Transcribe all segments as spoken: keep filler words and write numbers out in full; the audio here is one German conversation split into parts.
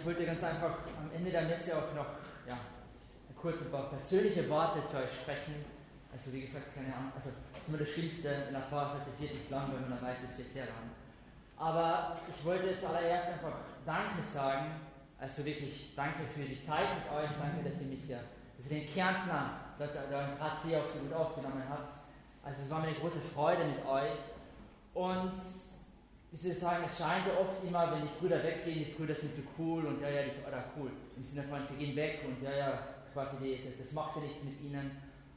wollte ganz einfach am Ende der Messe auch noch ja, kurz ein paar persönliche Worte zu euch sprechen. Also wie gesagt, keine Ahnung, also das ist immer das Schlimmste in der Phase, das wird nicht lang, weil man dann weiß, es wird sehr lang. Aber ich wollte jetzt allererst einfach Danke sagen, also wirklich danke für die Zeit mit euch, danke, dass ihr mich hier, dass ihr den Kärntner da, da, da in Graz auch so gut aufgenommen habt. Also es war mir eine große Freude mit euch. Und ich würde sagen, es scheint ja oft immer, wenn die Brüder weggehen, die Brüder sind so cool und ja, ja, die, oder cool, im Sinne von, sie gehen weg und ja, ja, quasi die, das macht ja nichts mit ihnen.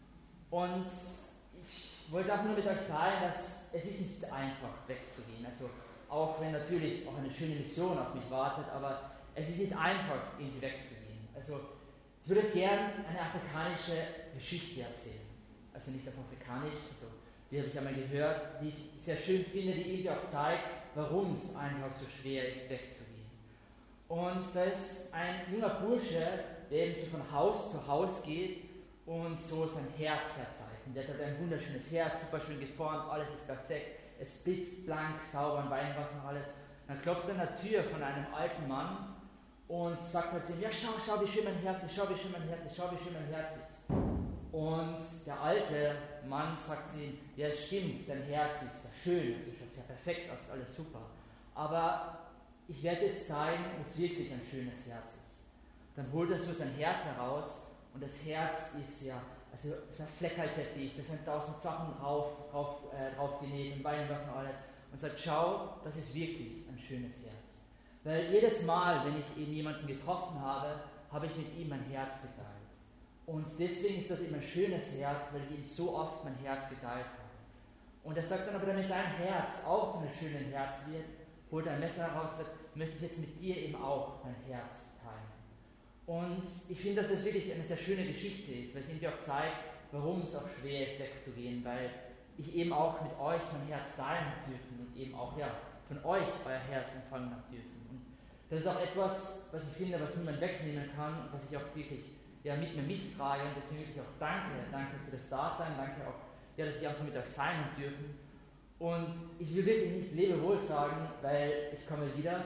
Und ich wollte einfach nur mit euch teilen, dass es ist nicht einfach wegzugehen. Also auch wenn natürlich auch eine schöne Mission auf mich wartet, aber es ist nicht einfach, irgendwie wegzugehen. Also ich würde euch gerne eine afrikanische Geschichte erzählen. Also nicht auf Afrikanisch, also die habe ich einmal gehört, die ich sehr schön finde, die irgendwie auch zeigt, warum es einfach so schwer ist, wegzugehen. Und da ist ein junger Bursche, der eben so von Haus zu Haus geht und so sein Herz herzeigt. Und der hat ein wunderschönes Herz, super schön geformt, alles ist perfekt, es blitzt blank, sauber, ein Weinwasser und alles. Dann klopft er an der Tür von einem alten Mann und sagt halt zu ihm, ja schau, schau, wie schön mein Herz ist, schau, wie schön mein Herz ist, schau, wie schön mein Herz ist. Und der alte Mann sagt zu ihm, ja es stimmt, dein Herz ist sehr schön, also schaut sehr perfekt aus, alles super. Aber ich werde jetzt zeigen, was wirklich ein schönes Herz ist. Dann holt er so sein Herz heraus und das Herz ist ja, also es ist ein Fleckerlteppich, da sind tausend Sachen drauf, drauf, äh, drauf genäht und Weinwasser und alles. Und sagt, schau, das ist wirklich ein schönes Herz. Weil jedes Mal, wenn ich eben jemanden getroffen habe, habe ich mit ihm mein Herz geteilt. Und deswegen ist das eben ein schönes Herz, weil ich ihm so oft mein Herz geteilt habe. Und er sagt dann aber, damit dein Herz auch zu einem schönen Herz wird, holt er ein Messer heraus und sagt, möchte ich jetzt mit dir eben auch mein Herz teilen. Und ich finde, dass das wirklich eine sehr schöne Geschichte ist, weil es irgendwie auch zeigt, warum es auch schwer ist, wegzugehen, weil ich eben auch mit euch mein Herz teilen habe dürfen und eben auch ja, von euch euer Herz empfangen habe dürfen. Und das ist auch etwas, was ich finde, was niemand wegnehmen kann und was ich auch wirklich ja, mit mir mittrage und deswegen wirklich auch danke, danke für das Dasein, danke auch, ja, dass ich einfach mit euch sein habe dürfen. Und ich will wirklich nicht Lebewohl sagen, weil ich komme wieder.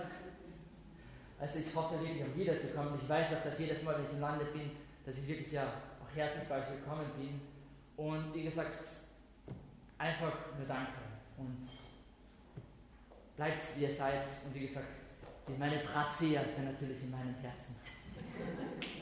Also ich hoffe wirklich auch wiederzukommen. Ich weiß auch, dass jedes Mal, wenn ich im Lande bin, dass ich wirklich ja auch herzlich bei euch willkommen bin. Und wie gesagt, einfach nur danke. Und bleibt wie ihr seid. Und wie gesagt, meine Drahtzieher sind natürlich in meinem Herzen.